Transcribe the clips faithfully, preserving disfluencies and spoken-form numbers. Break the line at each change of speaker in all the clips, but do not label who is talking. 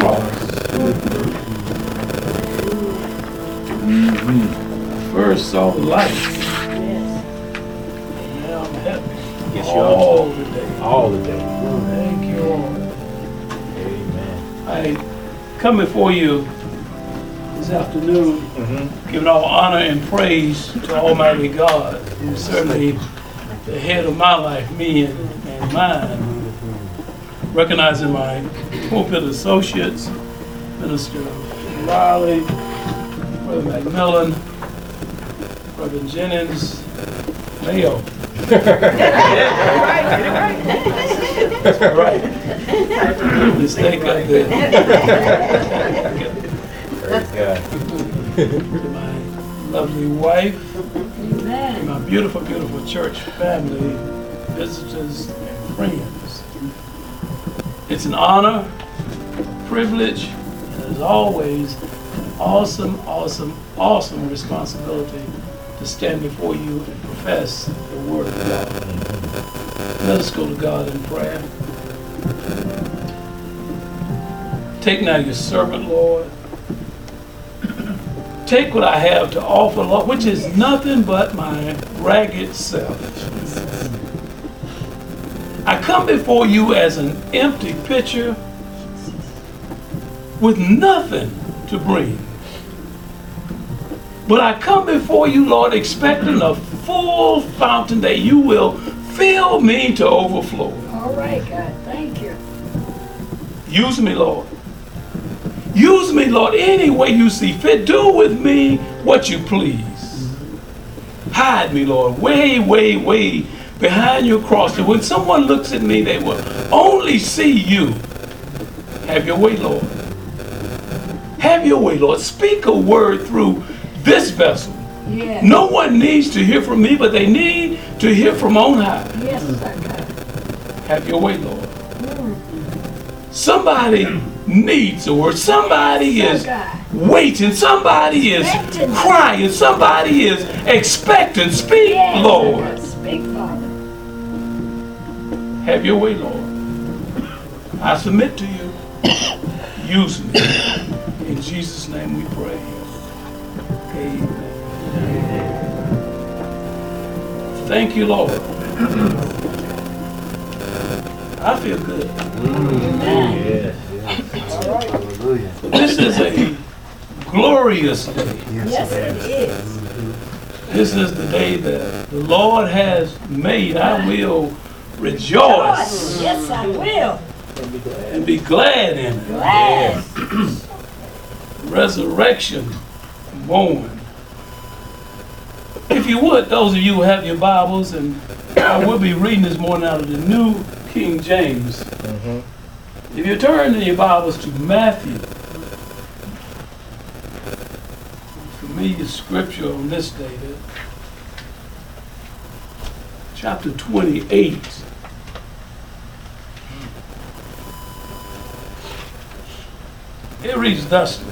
cross. Mm-hmm. First saw the light.
Yes.
And now I'm happy.
Yes, you
all
are.
the day.
All the day.
Thank you, Lord.
Amen.
I come before you this afternoon,
Mm-hmm.
giving all honor and praise to Almighty God, who's certainly the head of my life, me and, and mine. Recognizing my pulpit associates, Minister Riley, Brother McMillan, Brother Jennings, Mayo. Right. Mistake up there.
Praise God.
My lovely wife,
Amen.
my beautiful, beautiful church family, visitors, and friends. It's an honor, a privilege, and as always, an awesome, awesome, awesome responsibility to stand before you and profess the Word of God. Let us go to God in prayer. Take now your servant, Lord. Take what I have to offer, Lord, which is nothing but my ragged self. I come before you as an empty pitcher with nothing to bring. But I come before you, Lord, expecting a full fountain that you will fill me to overflow.
All right, God. Thank you.
Use me, Lord. Use me, Lord, any way you see fit. Do with me what you please. Hide me, Lord, way, way, way behind your cross. And when someone looks at me, they will only see you. Have your way, Lord. Have your way, Lord. Speak a word through this vessel.
Yes.
No one needs to hear from me, but they need to hear from on high.
Yes, sir, God.
Have your way, Lord. Somebody needs a word. Somebody is waiting. Somebody is
Expecting.
crying. Somebody is expecting. Speak,
Yes,
Lord.
Speak, Father.
Have your way, Lord. I submit to you. Use me. In Jesus' name we pray. Amen. Thank you, Lord. I feel good.
Yes.
Hallelujah.
This is a glorious day.
Yes, it is.
This is the day that the Lord has made. I will rejoice
Yes, I will.
and be glad in it.
Glad.
Resurrection morn. If you would, those of you who have your Bibles, and I will be reading this morning out of the New King James.
Mm-hmm.
If you turn in your Bibles to Matthew, familiar scripture on this day, that chapter twenty-eight. It reads thusly.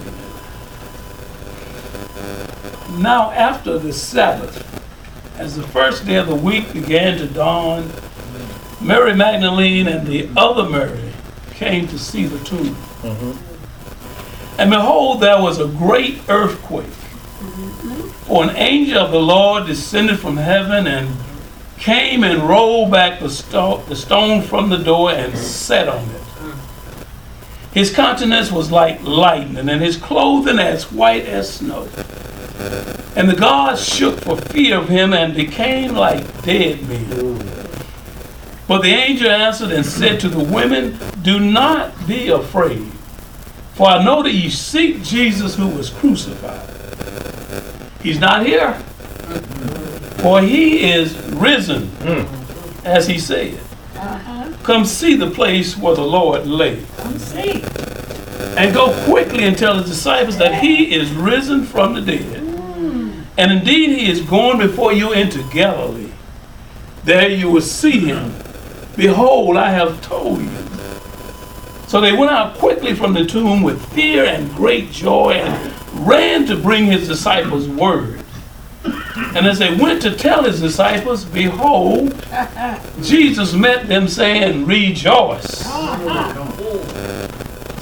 Now after the Sabbath, as the first day of the week began to dawn, Mary Magdalene and the other Mary came to see the tomb.
Mm-hmm.
And behold, there was a great earthquake. For an angel of the Lord descended from heaven and came and rolled back the, sto- the stone from the door and sat on it. His countenance was like lightning, and his clothing as white as snow. And the gods shook for fear of him and became like dead men. But the angel answered and said to the women, "Do not be afraid, for I know that ye seek Jesus who was crucified. He's not here, for he is risen, as he said.
Uh-huh.
Come see the place where the Lord lay.
Come see.
And go quickly and tell his disciples that he is risen from the dead. And indeed he is going before you into Galilee. There you will see him. Behold, I have told you." So they went out quickly from the tomb with fear and great joy and ran to bring his disciples word. And as they went to tell his disciples, behold, Jesus met them saying, "Rejoice."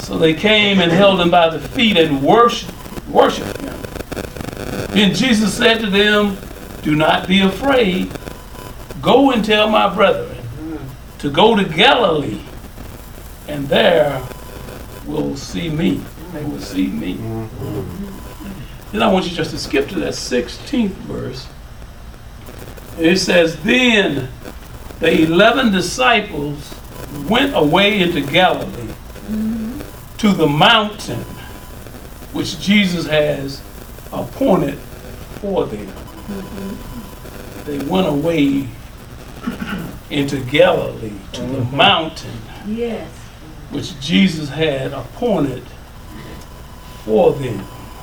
So they came and held him by the feet and worshiped, worshiped him. Then Jesus said to them, "Do not be afraid. Go and tell my brethren to go to Galilee, and there will see me." They will see me. Then I want you just to skip to that sixteenth verse. It says, "Then the eleven disciples went away into Galilee, to the mountain which Jesus has appointed for them." They went away into Galilee, to the mountain
Yes.
which Jesus had appointed for them.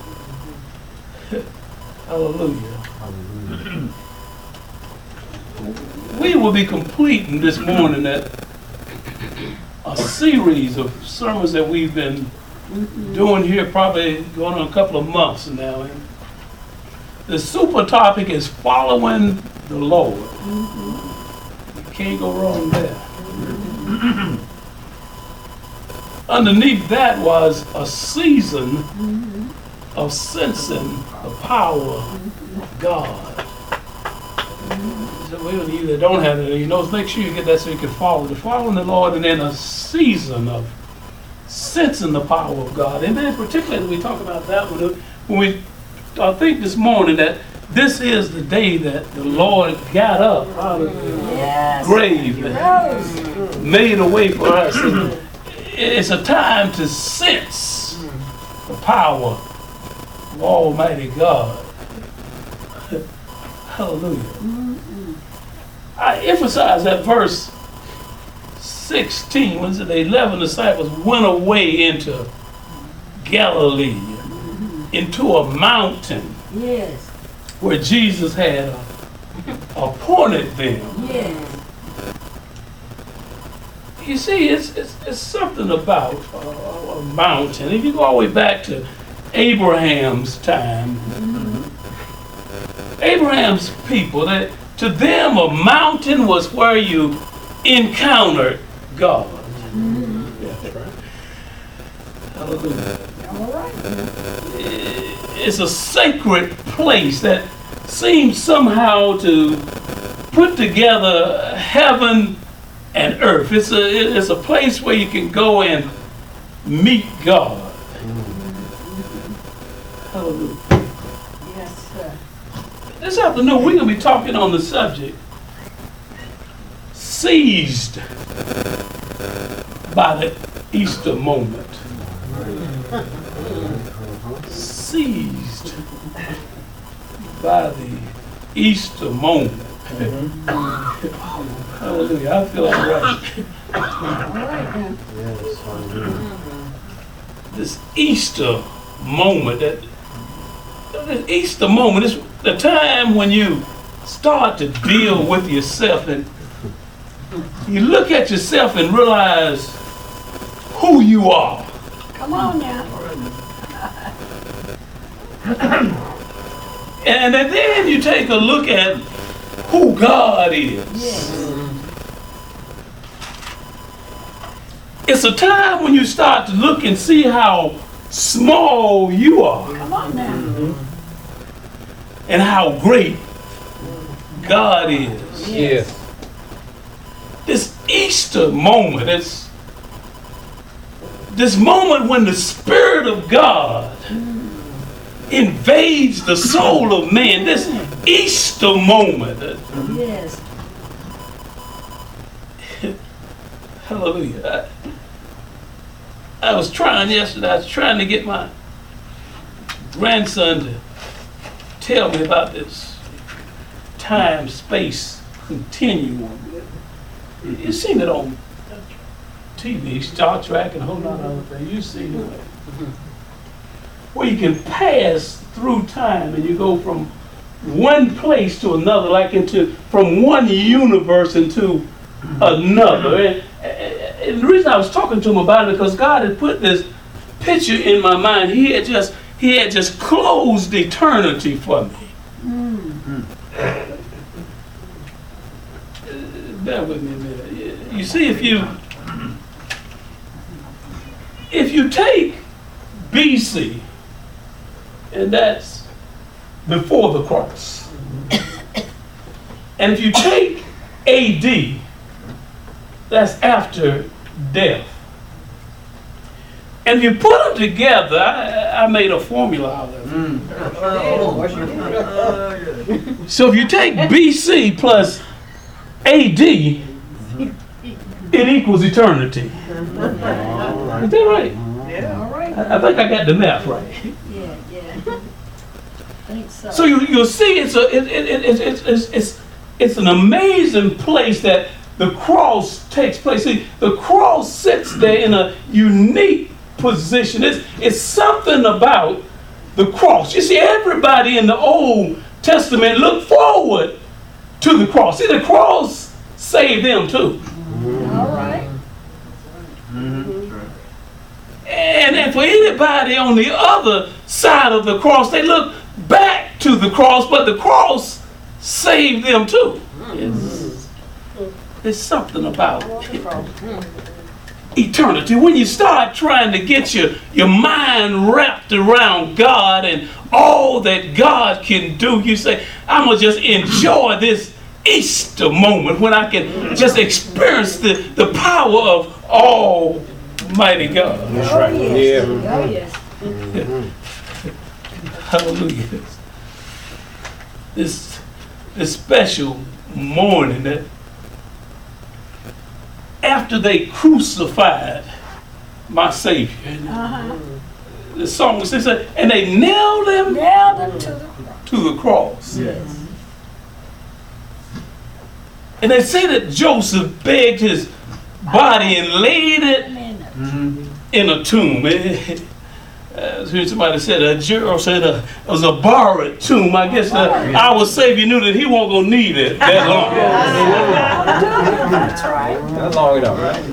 Hallelujah. We will be completing this morning that a series of sermons that we've been doing here, probably going on a couple of months now. And the super topic is following the Lord. You can't go wrong there. Underneath that was a season of sensing the power of God. So, well, you that don't have it, you know, make sure you get that so you can follow the following the Lord, and then a season of sensing the power of God. And then particularly we talk about that one, when we I think this morning that this is the day that the Lord got up out of the
Yes.
grave and
Rose.
made a way for us. And it's a time to sense the power of Almighty God. Hallelujah. I emphasize that verse sixteen, when it said the eleven disciples went away into Galilee, into a mountain
Yes.
where Jesus had uh, appointed them.
Yes.
You see, it's, it's, it's something about uh, a mountain. If you go all the way back to Abraham's time, Abraham's people, that to them a mountain was where you encountered God. Yeah, that's right. Hallelujah.
All right.
It's a sacred place that seems somehow to put together heaven and earth. It's a, it's a place where you can go and meet God. Hallelujah.
Yes, sir.
This afternoon we're going to be talking on the subject, seized by the Easter moment. Seized by the Easter moment. Hallelujah. I feel all right.
All right then.
Yes, hallelujah.
This Easter moment, that this Easter moment is the time when you start to deal with yourself and you look at yourself and realize who you are.
Come on now.
And then you take a look at who God is.
Yes.
It's a time when you start to look and see how small you are
Come on now.
and how great God is.
Yes.
This Easter moment, it's this moment when the Spirit of God invades the soul of man. This Easter moment.
Yes.
Hallelujah. I, I was trying yesterday, I was trying to get my grandson to tell me about this time-space continuum. You've seen it on T V, Star Trek and a whole lot of other things. You've seen it. Where you can pass through time and you go from one place to another, like into, from one universe into another. And, and the reason I was talking to him about it, because God had put this picture in my mind. He had just, he had just closed eternity for me.
Mm.
Bear with me a minute. You see, if you if you take B C, and that's before the cross, and if you take A D, that's after death, and if you put them together, I, I made a formula out of it. So if you take B C plus A D, it equals eternity. Is that right?
All right.
I I think I got the math right.
Yeah, yeah. Think so.
So you you'll see it's a it, it, it, it's it's it's it's an amazing place that the cross takes place. See, the cross sits there in a unique position. It's it's something about the cross. You see, everybody in the Old Testament looked forward to the cross. See, the cross saved them too.
All right.
And, and for anybody on the other side of the cross, they look back to the cross, but the cross saved them too. It's, it's something about eternity. When you start trying to get your, your mind wrapped around God and all that God can do, you say, I'm going to just enjoy this Easter moment when I can just experience the, the power of Almighty God.
That's
Oh,
right.
yes.
Yeah.
Oh, yes.
Hallelujah. This, this special morning that after they crucified my Savior,
Uh-huh.
the song says, and they nailed him
Nailed him to the cross.
to the cross.
Yes.
And they say that Joseph begged his body and laid it
Amen.
in a tomb. I was hearing somebody said, a Gerald said uh, it was a borrowed tomb. I guess uh, our Savior knew that he wasn't going to need it that long.
That's right.
Not long enough, right?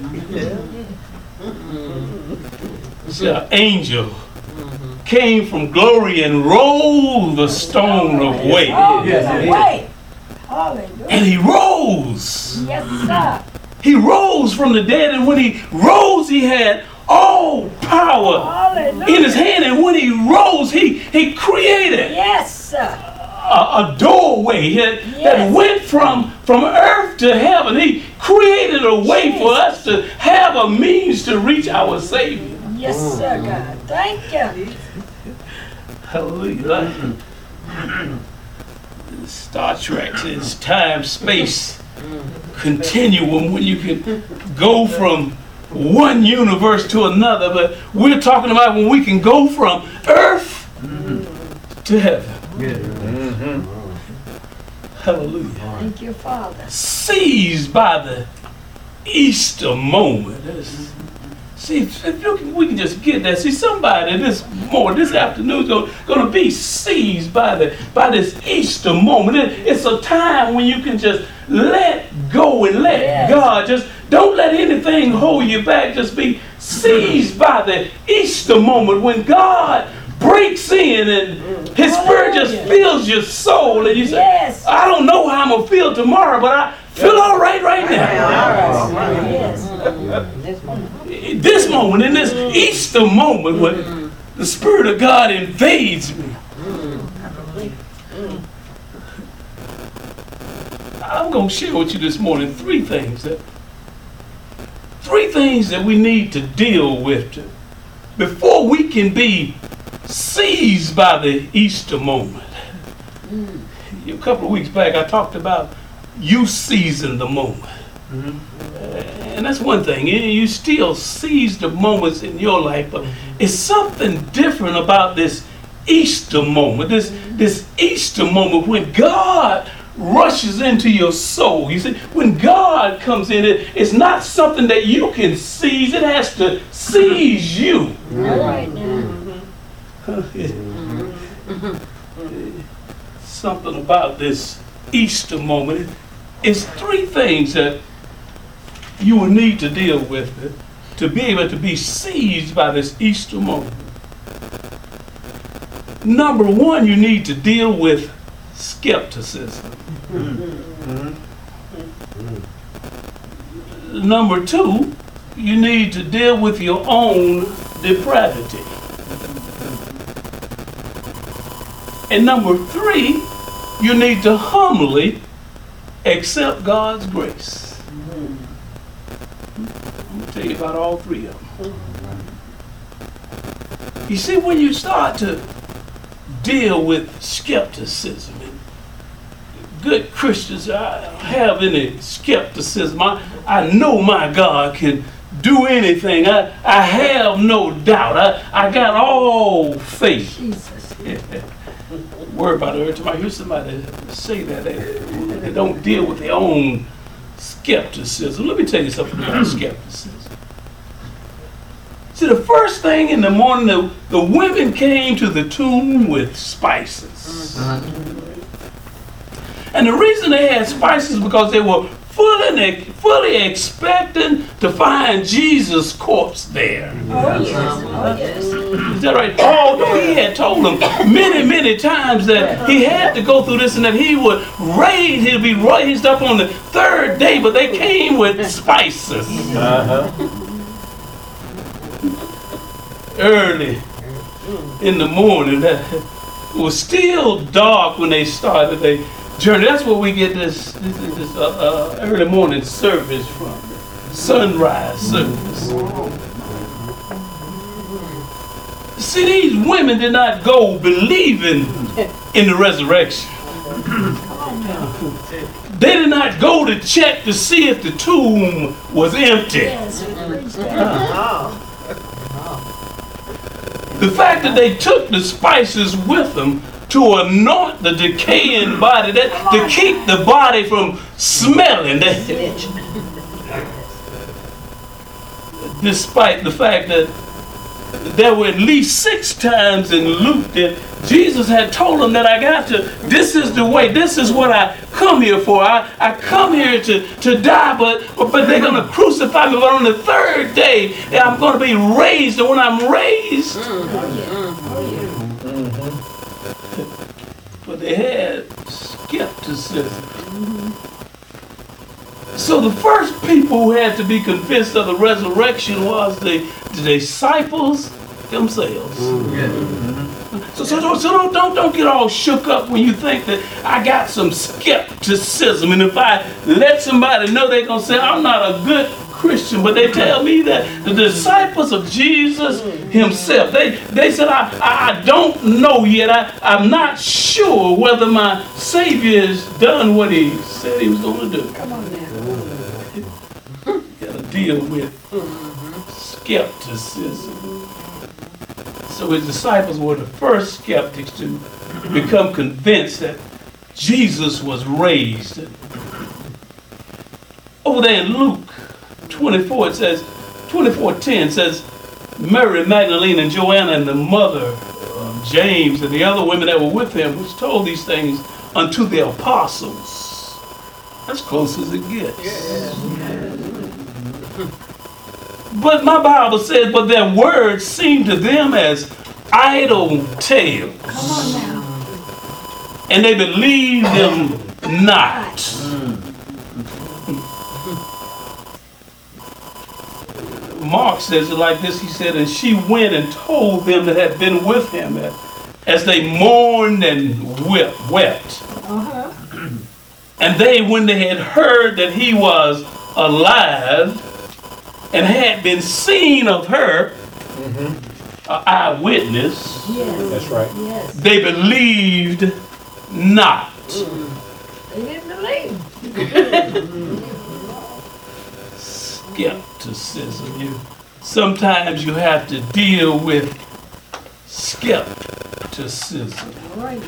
So an angel came from glory and rolled the stone away.
Oh,
Yes,
wait. Hallelujah.
And he rose.
Yes, sir.
He rose from the dead, and when he rose, he had all power
Hallelujah.
in his hand. And when he rose, he, he created
Yes, sir.
a, a doorway that, that
Yes.
went from, from earth to heaven. He created a way for us to have a means to reach our Savior.
Yes, sir, God. Thank you.
Hallelujah. Star Trek is time, space, continuum when you can go from one universe to another. But we're talking about when we can go from earth to heaven. Hallelujah.
Thank you, Father.
Seized by the Easter moment. That's- See, if if you can, we can just get that. See, somebody this morning, this afternoon, is going to be seized by the by this Easter moment. It, it's a time when you can just let go and let
Yes.
God. Just don't let anything hold you back. Just be seized by the Easter moment when God breaks in and His Spirit just
Hallelujah.
fills your soul, and you say,
Yes.
I don't know how I'm going to feel tomorrow, but I feel all right right now.
Yes.
This moment, in this Easter moment, when the Spirit of God invades me, I'm going to share with you this morning three things that three things that we need to deal with to, before we can be seized by the Easter moment. A couple of weeks back, I talked about you seizing the moment. And that's one thing. You- You still seize the moments in your life, but it's something different about this Easter moment. This this Easter moment when God rushes into your soul. You see, when God comes in, it, it's not something that you can seize. It has to seize you.
All right now.
Something about this Easter moment. It's three things that you will need to deal with it to be able to be seized by this Easter moment. Number one, you need to deal with skepticism. Number two, you need to deal with your own depravity. And number three, you need to humbly accept God's grace. I'm going to tell you about all three of them. You see, when you start to deal with skepticism, and good Christians I don't have any skepticism. I, I know my God can do anything. I, I have no doubt. I, I got all faith.
Jesus.
Worry about it every time I hear somebody say that. They, they don't deal with their own skepticism. Let me tell you something about skepticism. See, the first thing in the morning, the, the women came to the tomb with spices. And the reason they had spices is because they were fully, fully expecting to find Jesus' corpse there.
Oh, yes. Oh, yes.
Is that right? Although he had told them many, many times that he had to go through this and that he would raise, he'd be raised up on the third day, but they came with spices.
Uh-huh.
Early in the morning. It was still dark when they started their journey. That's where we get this, this, this uh, uh, early morning service from. Sunrise service. See, these women did not go believing in the resurrection. They did not go to check to see if the tomb was empty.
Yes. Praise God.
The fact that they took the spices with them to anoint the decaying body, that, to keep the body from smelling, that, despite the fact that there were at least six times in Luke that Jesus had told them that I got to, this is the way, this is what I come here for. I, I come here to, to die, but, but they're going to crucify me. But on the third day, I'm going to be raised. And when I'm raised, but they had skepticism. So the first people who had to be convinced of the resurrection was the, the disciples themselves. So, so, so, so don't, don't, don't get all shook up when you think that I got some skepticism. And if I let somebody know, they're going to say, I'm not a good Christian. But they tell me that the disciples of Jesus himself, they, they said, I, I don't know yet. I, I'm not sure whether my Savior has done what he said he was going to do.
Come on now.
You got to deal with skepticism. So his disciples were the first skeptics to become convinced that Jesus was raised. Over there in Luke twenty-four, it says, twenty-four ten says, Mary Magdalene and Joanna and the mother of James and the other women that were with him, which told these things unto the apostles. That's close as it gets. But my Bible says, but their words seemed to them as idle tales.
Come on now.
And they believed them not. Mark says it like this. He said, and she went and told them that had been with him that as they mourned and wept. wept.
Uh-huh.
And they, when they had heard that he was alive and had been seen of her, mm-hmm. an eyewitness,
Yes.
That's right.
Yes.
they believed not.
They didn't believe.
Skepticism. You, sometimes you have to deal with skepticism.
Right.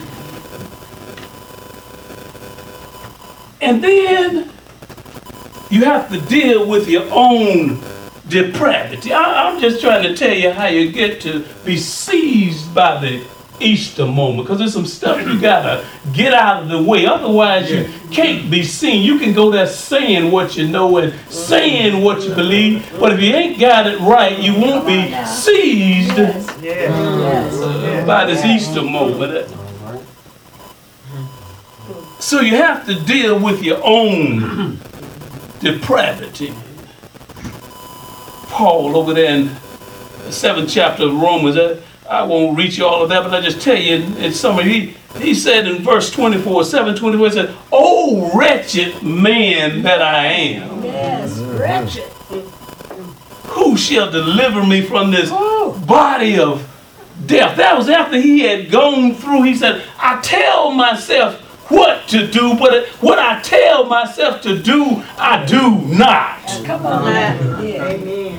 And then you have to deal with your own depravity. I, I'm just trying to tell you how you get to be seized by the Easter moment, because there's some stuff you gotta get out of the way. Otherwise, you can't be seen. You can go there saying what you know and saying what you believe, but if you ain't got it right, you won't be seized
Yes.
Yes.
uh, by this Easter moment. So you have to deal with your own depravity. Paul over there in the seventh chapter of Romans. I, I won't reach you all of that, but I just tell you in, in summary, he, he said in verse twenty-four, seven twenty-four, he said, "Oh wretched man that I am,
Yes, wretched.
who shall deliver me from this
Oh,
body of death?" That was after he had gone through. He said, "I tell myself what to do, but what I tell myself to do, I do not.
come on now. Yeah.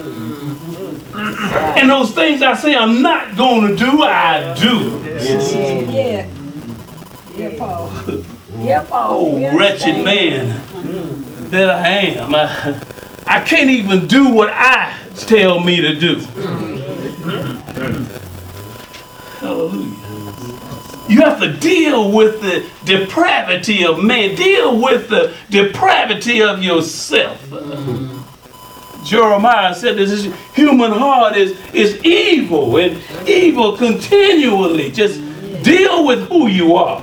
And those things I say I'm not going to do, I do."
Yeah. Yeah, Paul. Yeah, Paul. We
Oh, wretched
understand.
man that I am. I, I can't even do what I tell me to do. Hallelujah. You have to deal with the depravity of man. Deal with the depravity of yourself. Jeremiah said this human heart is, is evil and evil continually. Just deal with who you are.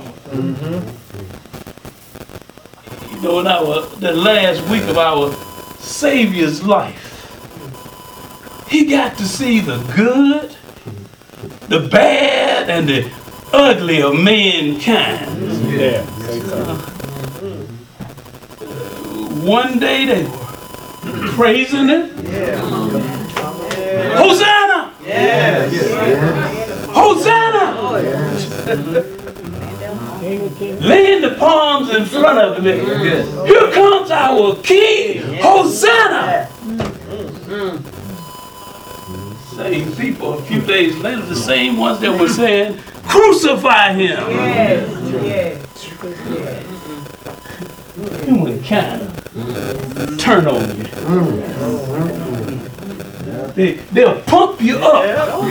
You know, in our the last week of our Savior's life, he got to see the good, the bad, and the ugly of mankind.
Yeah.
One day they were praising him. Hosanna! Hosanna! Laying the palms in front of him. Here comes our King. Hosanna! Same people a few days later, the same ones that were saying, "Crucify him." Humankind turn on you. They, they'll pump you up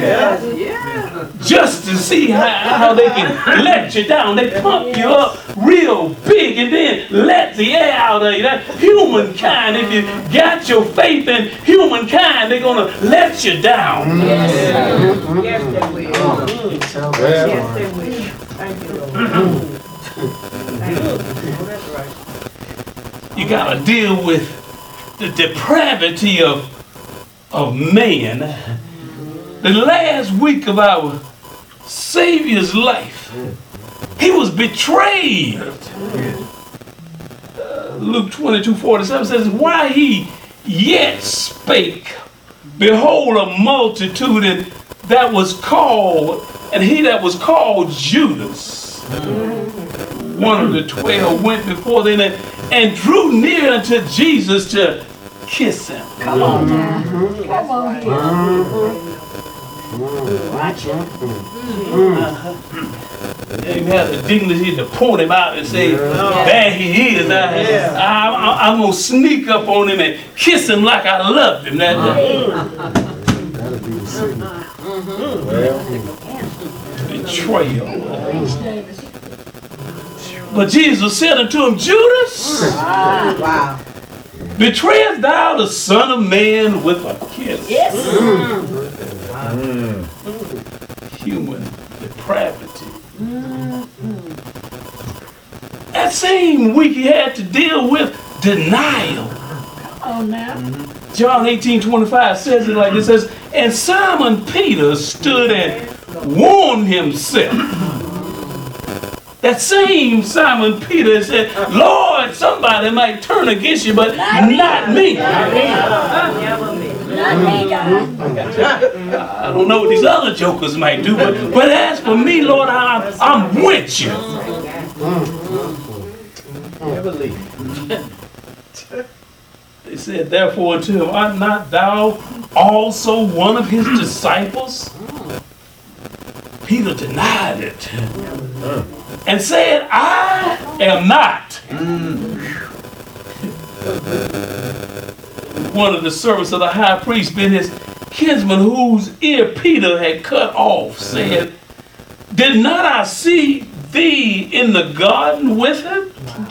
just to see how, how they can let you down. They pump you up real big and then let the air out of you. That humankind, if you got your faith in humankind, they're going to let you down.
Yes, they will. Yes, they will. Thank you, Lord. That's right.
You got to deal with the depravity of, of man. The last week of our Savior's life, he was betrayed. Uh, Luke twenty-two forty-seven says, "While he yet spake, behold, a multitude and that was called, and he that was called Judas, one of the twelve, went before them and, and drew near unto Jesus to kiss him."
Come on now. Come on here. Watch it.
And you had the dignity to point him out and say, "There he is. I, I, I, I'm going to sneak up on him and kiss him like I loved him that day." Betrayal. But Jesus said unto him, "Judas,
Wow.
betrayest thou the Son of Man with a kiss?"
Yes.
Human depravity. That same week he had to deal with denial.
Come on now.
John eighteen twenty-five says it like this, says, "And Simon Peter stood and warmed himself." That same Simon Peter said, "Lord, somebody might turn against you, but not me."
Not me, God.
I don't know what these other jokers might do, but, but as for me, Lord, I, I'm with you. They said, therefore unto him, "Art not thou also one of his disciples?" Peter denied it and said, "I am not." One of the servants of the high priest, being his kinsman, whose ear Peter had cut off, said, "Did not I see thee in the garden with him?"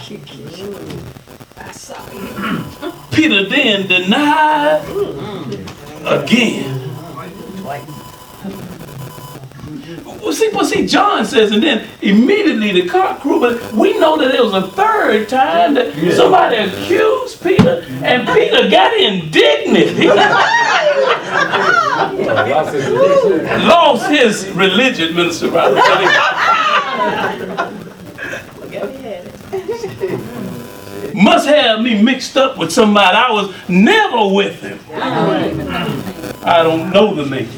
I saw you.
Peter then denied again. Well, see, but see, John says, and then immediately the cock crew, but we know that there was a third time that somebody accused Peter, and Peter got indignant. He lost his religion, Minister Robert. Must have me mixed up with somebody. I was never with him. I don't know the man.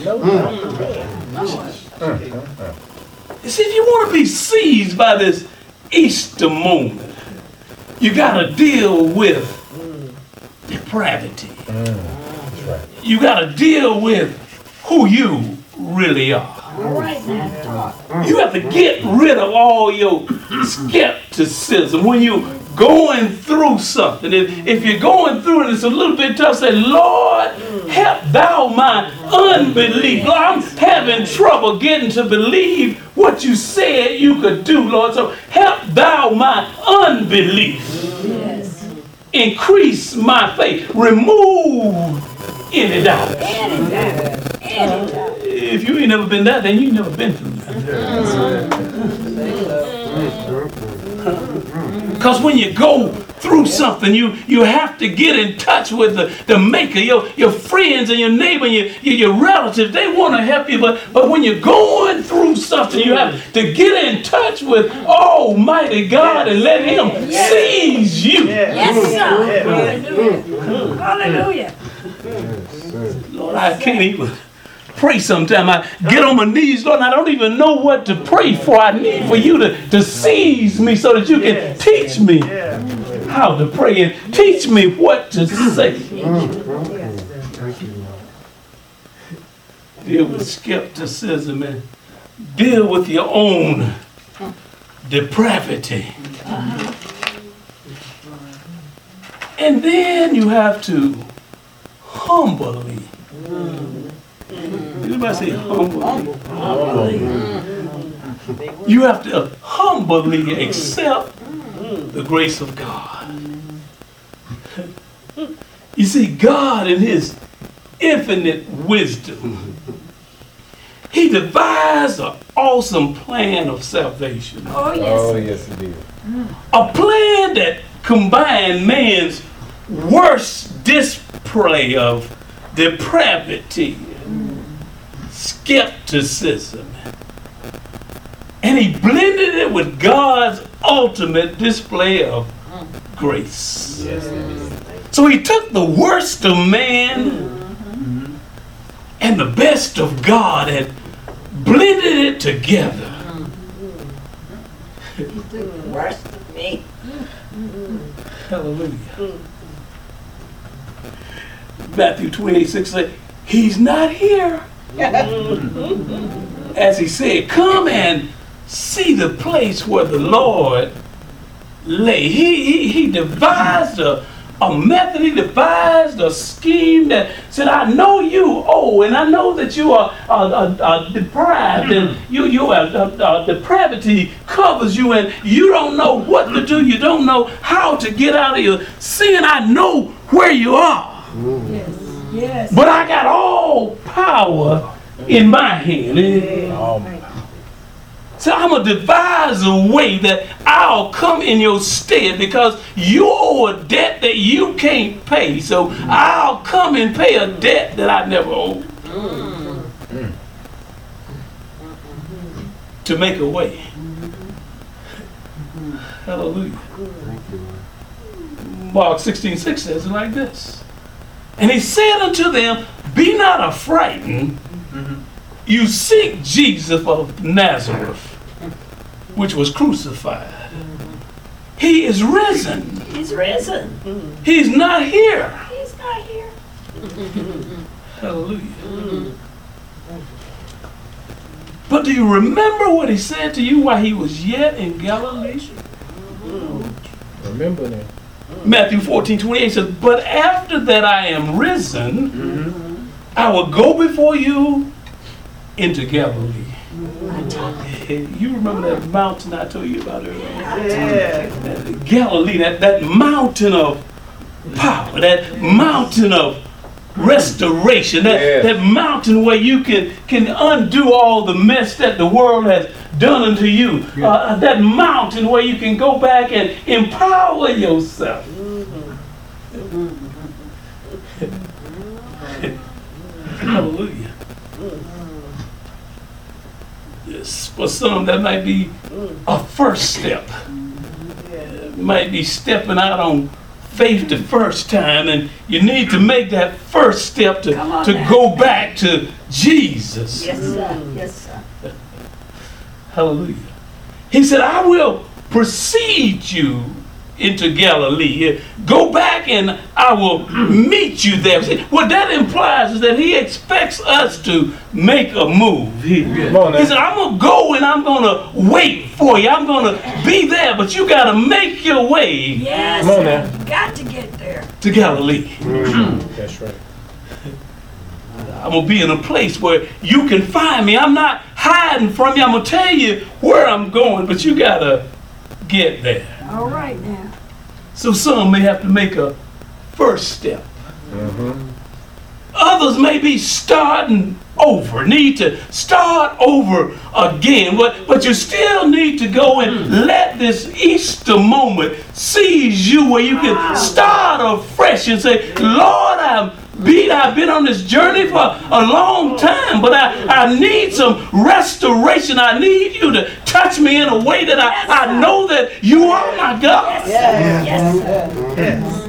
You see, if you want to be seized by this Easter moment, you got to deal with depravity. You got to deal with who you really are. You have to get rid of all your skepticism when you going through something. If, if you're going through it, it's a little bit tough. Say, Lord, help thou my unbelief. Lord, I'm having trouble getting to believe what you said you could do, Lord. So help thou my unbelief. Yes. Increase my faith. Remove any doubt. Any doubt. Any doubt. If you ain't never been that, then you ain't never been through that. Because when you go through something, you, you have to get in touch with the, the maker, your, your friends and your neighbor and your, your, your relatives. They want to help you, but, but when you're going through something, you have to get in touch with Almighty God and let Him yes. seize you.
Yes, sir. Hallelujah. Hallelujah.
Lord, I can't even pray sometime. I get on my knees, Lord, and I don't even know what to pray for. I need for you to, to seize me so that you can yes. teach me yeah. how to pray and teach me what to say. Deal with skepticism and deal with your own depravity. And then you have to humbly. Everybody say humbly. humbly. You have to humbly accept the grace of God. You see, God in His infinite wisdom, He devised an awesome plan of salvation.
Oh, yes.
Oh, yes, He did.
A plan that combined man's worst display of depravity, skepticism, and He blended it with God's ultimate display of grace. Yes, so He took the worst of man mm-hmm. and the best of God and blended it together.
He took the worst of me.
Hallelujah. Matthew twenty-eight six says, He's not here. As He said, come and see the place where the Lord lay. He, he, he devised a, a method, He devised a scheme that said, I know you, oh, and I know that you are uh, uh, uh, deprived, and you, you are, uh, uh, depravity covers you, and you don't know what to do. You don't know how to get out of your sin. I know where you are.
Yes. Yes.
But I got all power in my hand. So I'm going to devise a way that I'll come in your stead because you owe a debt that you can't pay. So I'll come and pay a debt that I never owed. Mm. To make a way. Hallelujah. Mark sixteen six says it like this. And He said unto them, be not affrighted. Mm-hmm. You seek Jesus of Nazareth, which was crucified. Mm-hmm. He is risen.
He's risen. Mm-hmm.
He's not here.
He's not here.
Hallelujah. Mm-hmm. But do you remember what He said to you while He was yet in Galilee?
Mm-hmm. Remember that.
Matthew fourteen twenty-eight says, but after that I am risen, mm-hmm. I will go before you into Galilee. Mm-hmm. You remember that mountain I told you about earlier? Yeah. That Galilee, that, that mountain of power, that mountain of restoration, that,
Yes.
that mountain where you can, can undo all the mess that the world has done unto you. Uh, that mountain where you can go back and empower yourself. Hallelujah. Yes, for some that might be a first step. You might be stepping out on faith the first time, and you need to make that first step to,
Come on
to
now.
go back to Jesus.
Yes, sir. Yes, sir.
Hallelujah. He said, I will precede you into Galilee. Go back and I will meet you there. See, what that implies is that he expects us to make a move. He,
Come on now.
he said, I'm going to go and I'm going to wait for you. I'm going to be there, but you got to make your way
Yes,
Come on
sir.
now.
You got to get there.
to Galilee.
That's right.
I'm going to be in a place where you can find me. I'm not hiding from you. I'm going to tell you where I'm going, but you got to get there.
All right now.
So some may have to make a first step.
Mm-hmm.
Others may be starting over, need to start over again, but, but you still need to go and let this Easter moment seize you where you can start afresh and say, Lord, I'm beat. I've been on this journey for a long time, but I, I need some restoration. I need you to touch me in a way that I, I know that you are my God.
Yes, sir.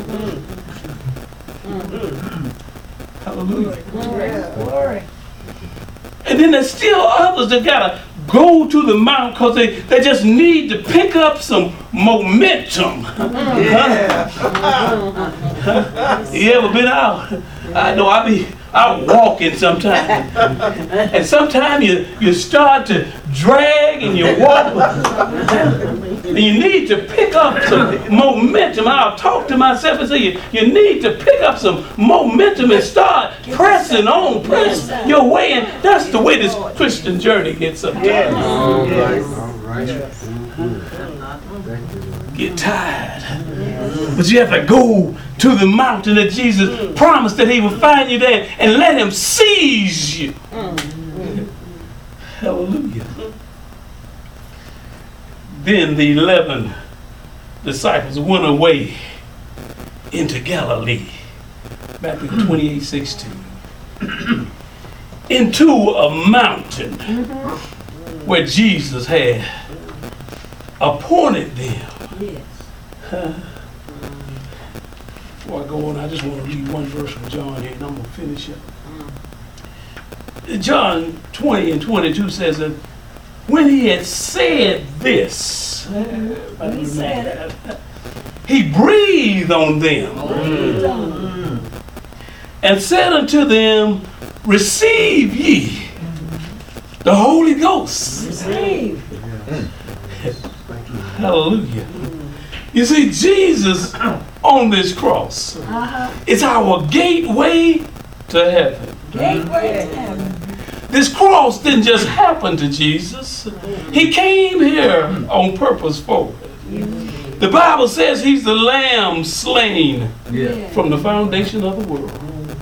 Hallelujah.
Glory.
And then there's still others that gotta go to the mountain because they, they just need to pick up some momentum. You ever been out? I know I be out walking sometimes. And sometimes you, you start to drag and you walk. And you need to pick up some momentum. I'll talk to myself and say, you, you need to pick up some momentum and start pressing on, press your way. And that's the way this Christian journey gets sometimes.
All right, all right. Thank you, Lord.
Get tired. But you have to go to the mountain that Jesus promised that he would find you there and let him seize you. Hallelujah. Then the eleven disciples went away into Galilee. Matthew twenty-eight sixteen. Into a mountain where Jesus had appointed them.
Yes.
Before I go on, I just want to read one verse from John here, and I'm going to finish up. John twenty and twenty-two says that when he had said this,
He said it.
he breathed on them and said unto them, receive ye the Holy Ghost.
Receive.
Hallelujah. You see, Jesus on this cross
Uh-huh.
is our gateway to heaven.
Gateway to heaven.
This cross didn't just happen to Jesus. He came here on purpose for it. The Bible says he's the lamb slain
Yeah.
from the foundation of the world.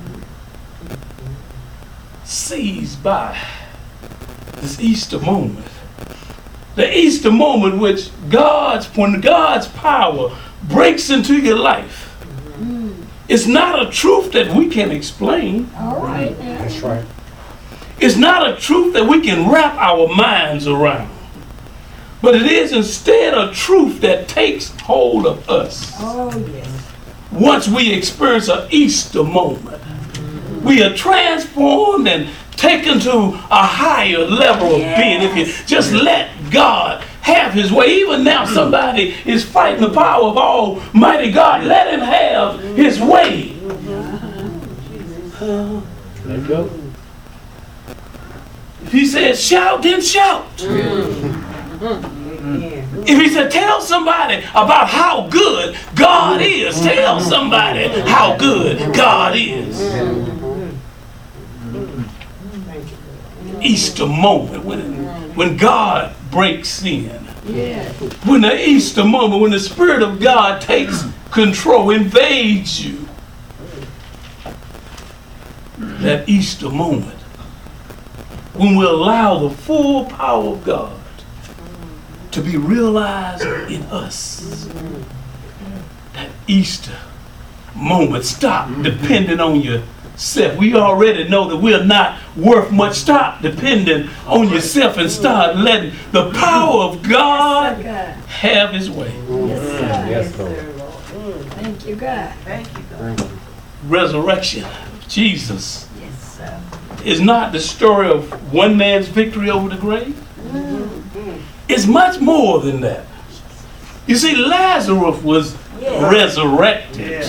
Seized by this Easter moment. The Easter moment which God's, when God's power breaks into your life. It's not a truth that we can explain.
All right now.
That's right.
It's not a truth that we can wrap our minds around. But it is instead a truth that takes hold of us.
Oh, yes.
Once we experience an Easter moment, we are transformed and taken to a higher level of being. If you just let God have his way. Even now somebody is fighting the power of Almighty God. Let him have his way.
Let it go.
If he says shout, then shout. If he said tell somebody about how good God is, tell somebody how good God is. Easter moment when, when God breaks in.
Yes.
When the Easter moment, when the Spirit of God takes control, invades you. that Easter moment when we allow the full power of God to be realized in us. That Easter moment. Stop depending on yourself. We already know that we're not worth much. Stop depending on yourself and start letting the power of God have his way.
Yes, Lord.
Thank you, God.
Thank you, God.
Thank you.
Resurrection of Jesus
Yes, sir.
is not the story of one man's victory over the grave. It's much more than that. You see, Lazarus was resurrected.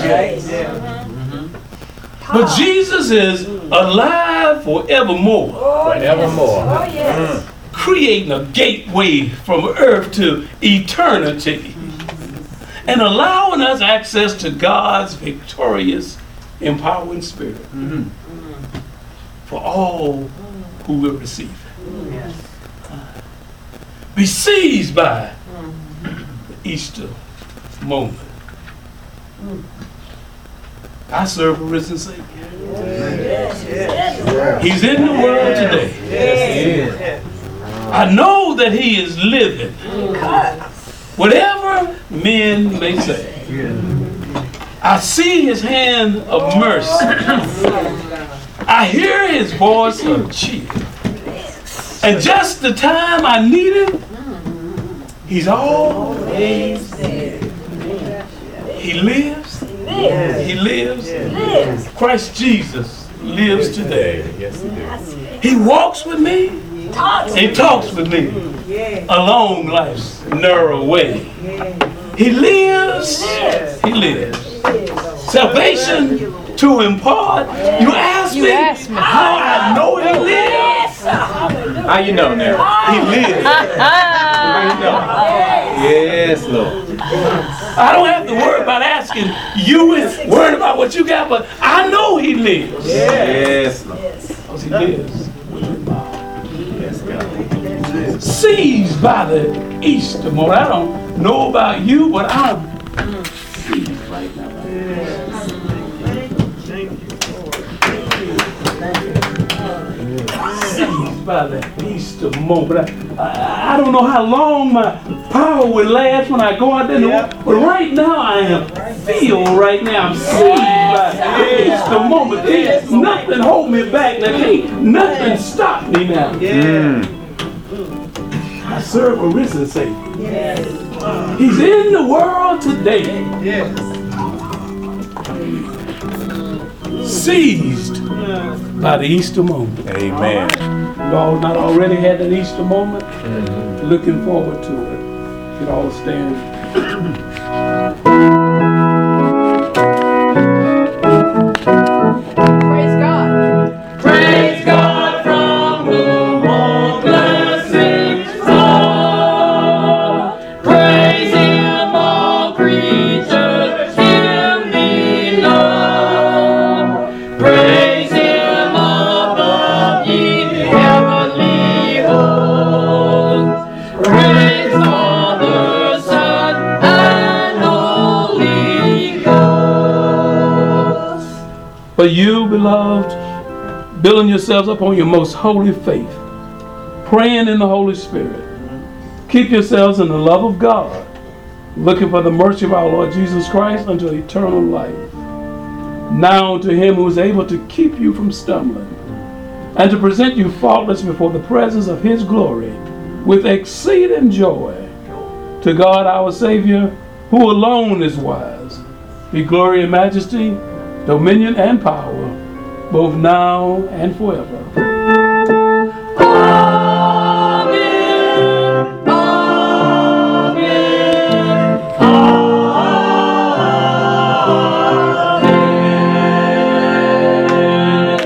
But Jesus is alive forevermore,
Forevermore.
Oh, yes.
creating a gateway from earth to eternity and allowing us access to God's victorious, empowering spirit for all who will receive it. Be seized by the Easter moment. I serve a risen Savior. He's in the world today. I know that he is living. Whatever men may say. I see his hand of mercy. I hear his voice of cheer. And just the time I need him, he's always there. He lives. He lives. Christ Jesus lives today.
Yes, he does.
He walks with me. He talks with me along life's narrow way. He lives. He lives. Salvation to impart. You ask me how I know he lives.
How you know now?
He lives.
How you know? Yes, Lord.
I don't have to worry about asking you and worrying about what you got, but I know he lives.
Yes, Lord.
Because he lives.
Yes, God.
Seized by the Easter moment. I don't know about you, but I'm seized right now. Seized by the Easter moment. I, I, I don't know how long my power will last when I go out there, in the world, but right now I am feel right now. I'm seized by the Easter moment. There's nothing hold me back. There can't nothing stop me now.
Mm.
I serve a risen Savior. He's in the world today. Seized by the Easter moment.
Amen.
You all not already had that Easter moment? Looking forward to it. You all stand.
Praise God.
Praise God from whom all blessings flow. Praise Him, all creatures hear me know. Praise Him above ye heavenly hosts. Praise Father, Son, and Holy Ghost. For you, beloved, building yourselves up on your most holy faith, praying in the Holy Spirit. Keep yourselves in the love of God, looking for the mercy of our Lord Jesus Christ unto eternal life. Now to him who is able to keep you from stumbling and to present you faultless before the presence of his glory with exceeding joy. To God our Savior, who alone is wise, be glory and majesty, dominion and power, both now and forever.